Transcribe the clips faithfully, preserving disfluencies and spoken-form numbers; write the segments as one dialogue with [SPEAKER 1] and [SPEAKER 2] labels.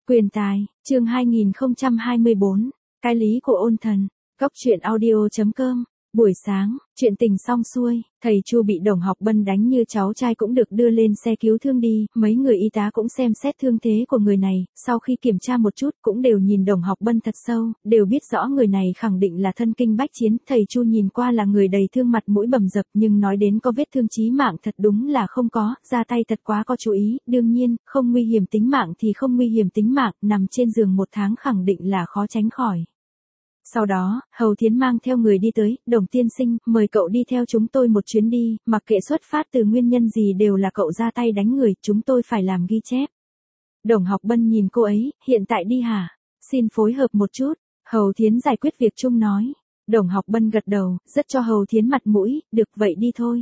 [SPEAKER 1] Quyền tài, chương hai nghìn không trăm hai mươi bốn, cái lý của ôn thần, góc truyện audio chấm com. Buổi sáng, chuyện tình xong xuôi, thầy Chu bị Đồng Học Bân đánh như cháu trai cũng được đưa lên xe cứu thương đi, mấy người y tá cũng xem xét thương thế của người này, sau khi kiểm tra một chút cũng đều nhìn Đồng Học Bân thật sâu, đều biết rõ người này khẳng định là thân kinh bách chiến, thầy Chu nhìn qua là người đầy thương mặt mũi bầm dập nhưng nói đến có vết thương chí mạng thật đúng là không có, ra tay thật quá có chú ý, đương nhiên, không nguy hiểm tính mạng thì không nguy hiểm tính mạng, nằm trên giường một tháng khẳng định là khó tránh khỏi. Sau đó, Hầu Thiến mang theo người đi tới, Đồng tiên sinh, mời cậu đi theo chúng tôi một chuyến đi, mặc kệ xuất phát từ nguyên nhân gì đều là cậu ra tay đánh người, chúng tôi phải làm ghi chép. Đồng Học Bân nhìn cô ấy, hiện tại đi hả? Xin phối hợp một chút, Hầu Thiến giải quyết việc chung nói. Đồng Học Bân gật đầu, rất cho Hầu Thiến mặt mũi, được vậy đi thôi.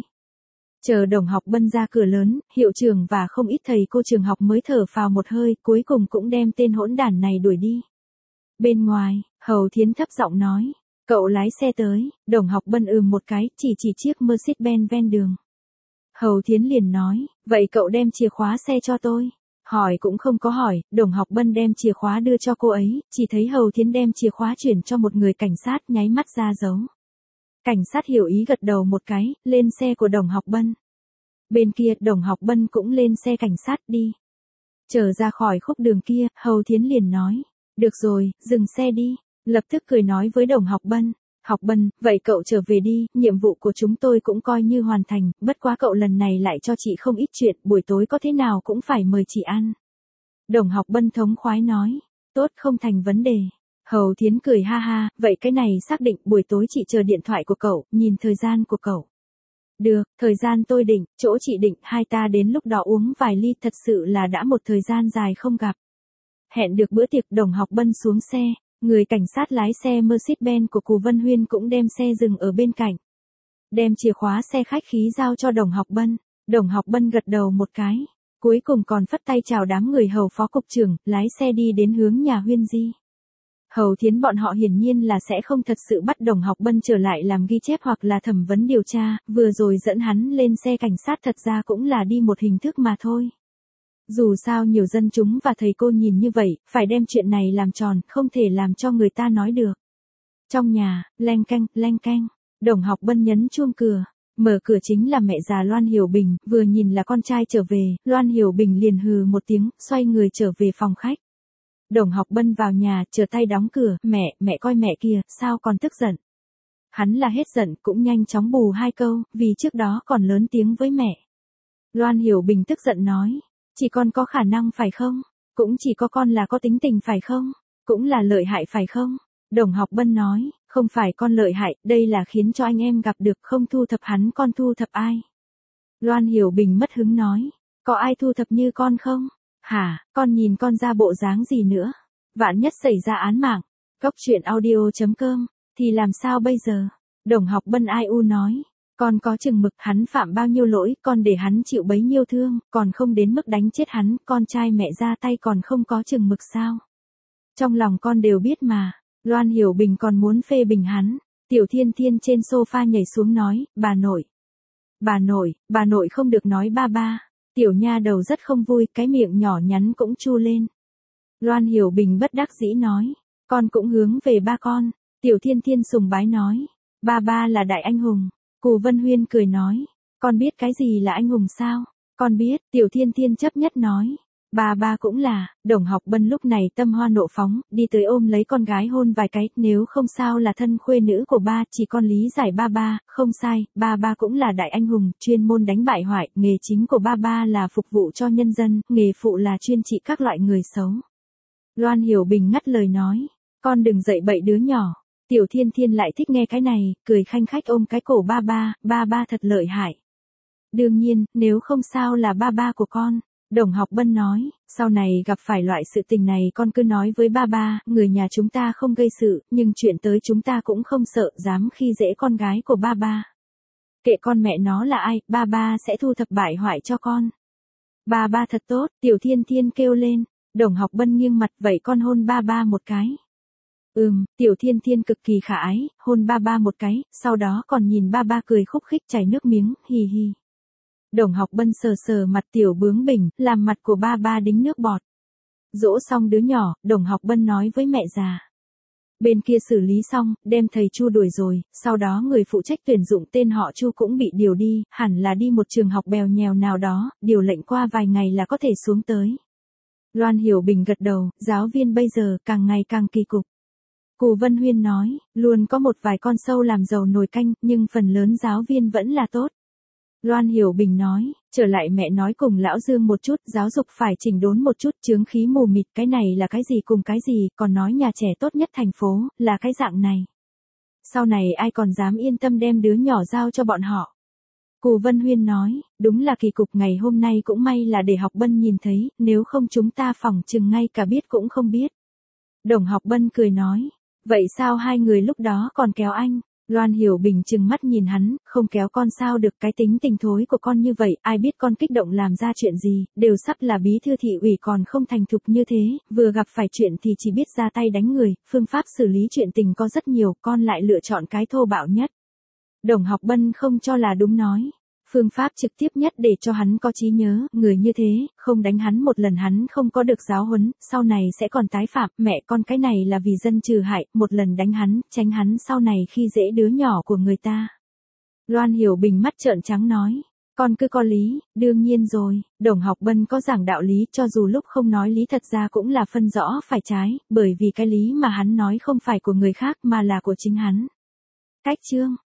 [SPEAKER 1] Chờ Đồng Học Bân ra cửa lớn, hiệu trưởng và không ít thầy cô trường học mới thở phào một hơi, cuối cùng cũng đem tên hỗn đản này đuổi đi. Bên ngoài, Hầu Thiến thấp giọng nói, cậu lái xe tới, Đồng Học Bân ừm một cái, chỉ chỉ chiếc Mercedes-Benz ven đường. Hầu Thiến liền nói, vậy cậu đem chìa khóa xe cho tôi. Hỏi cũng không có hỏi, Đồng Học Bân đem chìa khóa đưa cho cô ấy, chỉ thấy Hầu Thiến đem chìa khóa chuyển cho một người cảnh sát nháy mắt ra dấu. Cảnh sát hiểu ý gật đầu một cái, lên xe của Đồng Học Bân. Bên kia, Đồng Học Bân cũng lên xe cảnh sát đi. Trở ra khỏi khúc đường kia, Hầu Thiến liền nói, được rồi, dừng xe đi. Lập tức cười nói với Đồng Học Bân, Học Bân, vậy cậu trở về đi, nhiệm vụ của chúng tôi cũng coi như hoàn thành, bất quá cậu lần này lại cho chị không ít chuyện, buổi tối có thế nào cũng phải mời chị ăn. Đồng Học Bân thống khoái nói, tốt không thành vấn đề. Hầu Thiến cười ha ha, vậy cái này xác định buổi tối chị chờ điện thoại của cậu, nhìn thời gian của cậu. Được, thời gian tôi định, chỗ chị định, hai ta đến lúc đó uống vài ly, thật sự là đã một thời gian dài không gặp. Hẹn được bữa tiệc, Đồng Học Bân xuống xe. Người cảnh sát lái xe Mercedes-Benz của Cù Vân Huyên cũng đem xe dừng ở bên cạnh. Đem chìa khóa xe khách khí giao cho Đồng Học Bân. Đồng Học Bân gật đầu một cái. Cuối cùng còn phất tay chào đám người Hầu phó cục trưởng, lái xe đi đến hướng nhà Huyên Di. Hầu Thiến bọn họ hiển nhiên là sẽ không thật sự bắt Đồng Học Bân trở lại làm ghi chép hoặc là thẩm vấn điều tra, vừa rồi dẫn hắn lên xe cảnh sát thật ra cũng là đi một hình thức mà thôi. Dù sao nhiều dân chúng và thầy cô nhìn như vậy, phải đem chuyện này làm tròn, không thể làm cho người ta nói được. Trong nhà, leng keng, leng keng, Đồng Học Bân nhấn chuông cửa, mở cửa chính là mẹ già Loan Hiểu Bình, vừa nhìn là con trai trở về, Loan Hiểu Bình liền hừ một tiếng, xoay người trở về phòng khách. Đồng Học Bân vào nhà, trở tay đóng cửa, mẹ, mẹ coi mẹ kìa, sao còn tức giận. Hắn là hết giận, cũng nhanh chóng bù hai câu, vì trước đó còn lớn tiếng với mẹ. Loan Hiểu Bình tức giận nói. Chỉ con có khả năng phải không? Cũng chỉ có con là có tính tình phải không? Cũng là lợi hại phải không? Đồng Học Bân nói, không phải con lợi hại, đây là khiến cho anh em gặp được không thu thập hắn con thu thập ai? Loan Hiểu Bình mất hứng nói, có ai thu thập như con không? Hả, con nhìn con ra bộ dáng gì nữa? Vạn nhất xảy ra án mạng, góc truyện audio chấm com, thì làm sao bây giờ? Đồng Học Bân ai u nói. Con có chừng mực, hắn phạm bao nhiêu lỗi, con để hắn chịu bấy nhiêu thương, còn không đến mức đánh chết hắn, con trai mẹ ra tay còn không có chừng mực sao? Trong lòng con đều biết mà. Loan Hiểu Bình còn muốn phê bình hắn. Tiểu Thiên Thiên trên sofa nhảy xuống nói, bà nội. Bà nội, bà nội không được nói ba ba. Tiểu nha đầu rất không vui, cái miệng nhỏ nhắn cũng chu lên. Loan Hiểu Bình bất đắc dĩ nói, con cũng hướng về ba con. Tiểu Thiên Thiên sùng bái nói, ba ba là đại anh hùng. Cù Vân Huyên cười nói, con biết cái gì là anh hùng sao? Con biết, Tiểu Thiên Thiên chấp nhất nói, ba ba cũng là. Đồng Học Bân lúc này tâm hoa nộ phóng, đi tới ôm lấy con gái hôn vài cái, nếu không sao là thân khuê nữ của ba, chỉ con lý giải ba ba, không sai, ba ba cũng là đại anh hùng, chuyên môn đánh bại hoại, nghề chính của ba ba là phục vụ cho nhân dân, nghề phụ là chuyên trị các loại người xấu. Loan Hiểu Bình ngắt lời nói, con đừng dậy bậy đứa nhỏ. Tiểu Thiên Thiên lại thích nghe cái này, cười khanh khách ôm cái cổ ba ba, ba ba thật lợi hại. Đương nhiên, nếu không sao là ba ba của con. Đồng Học Bân nói, sau này gặp phải loại sự tình này con cứ nói với ba ba, người nhà chúng ta không gây sự, nhưng chuyện tới chúng ta cũng không sợ, dám khi dễ con gái của ba ba. Kệ con mẹ nó là ai, ba ba sẽ thu thập bại hoại cho con. Ba ba thật tốt, Tiểu Thiên Thiên kêu lên. Đồng Học Bân nghiêng mặt, vậy con hôn ba ba một cái. Ừm, Tiểu Thiên Thiên cực kỳ khả ái, hôn ba ba một cái, sau đó còn nhìn ba ba cười khúc khích chảy nước miếng, hì hì. Đồng Học Bân sờ sờ mặt Tiểu Bướng Bỉnh, làm mặt của ba ba đính nước bọt. Dỗ xong đứa nhỏ, Đồng Học Bân nói với mẹ già. Bên kia xử lý xong, đem thầy Chu đuổi rồi, sau đó người phụ trách tuyển dụng tên họ Chu cũng bị điều đi, hẳn là đi một trường học bèo nhèo nào đó, điều lệnh qua vài ngày là có thể xuống tới. Loan Hiểu Bình gật đầu, giáo viên bây giờ càng ngày càng kỳ cục. Cù Vân Huyên nói, luôn có một vài con sâu làm dầu nồi canh, nhưng phần lớn giáo viên vẫn là tốt. Loan Hiểu Bình nói, trở lại mẹ nói cùng Lão Dương một chút, giáo dục phải chỉnh đốn một chút, chướng khí mù mịt, cái này là cái gì cùng cái gì, còn nói nhà trẻ tốt nhất thành phố, là cái dạng này. Sau này ai còn dám yên tâm đem đứa nhỏ giao cho bọn họ. Cù Vân Huyên nói, đúng là kỳ cục, ngày hôm nay cũng may là để Học Bân nhìn thấy, nếu không chúng ta phỏng chừng ngay cả biết cũng không biết. Đồng Học Bân cười nói, vậy sao hai người lúc đó còn kéo anh? Loan Hiểu Bình trừng mắt nhìn hắn, không kéo con sao được, cái tính tình thối của con như vậy, ai biết con kích động làm ra chuyện gì, đều sắp là bí thư thị ủy còn không thành thục như thế, vừa gặp phải chuyện thì chỉ biết ra tay đánh người, phương pháp xử lý chuyện tình có rất nhiều, con lại lựa chọn cái thô bạo nhất. Đồng Học Bân không cho là đúng nói. Phương pháp trực tiếp nhất để cho hắn có trí nhớ, người như thế, không đánh hắn một lần hắn không có được giáo huấn, sau này sẽ còn tái phạm, mẹ con cái này là vì dân trừ hại, một lần đánh hắn, tránh hắn sau này khi dễ đứa nhỏ của người ta. Loan Hiểu Bình mắt trợn trắng nói, con cứ có lý, đương nhiên rồi, Đồng Học Bân có giảng đạo lý, cho dù lúc không nói lý thật ra cũng là phân rõ phải trái, bởi vì cái lý mà hắn nói không phải của người khác mà là của chính hắn. Cách chương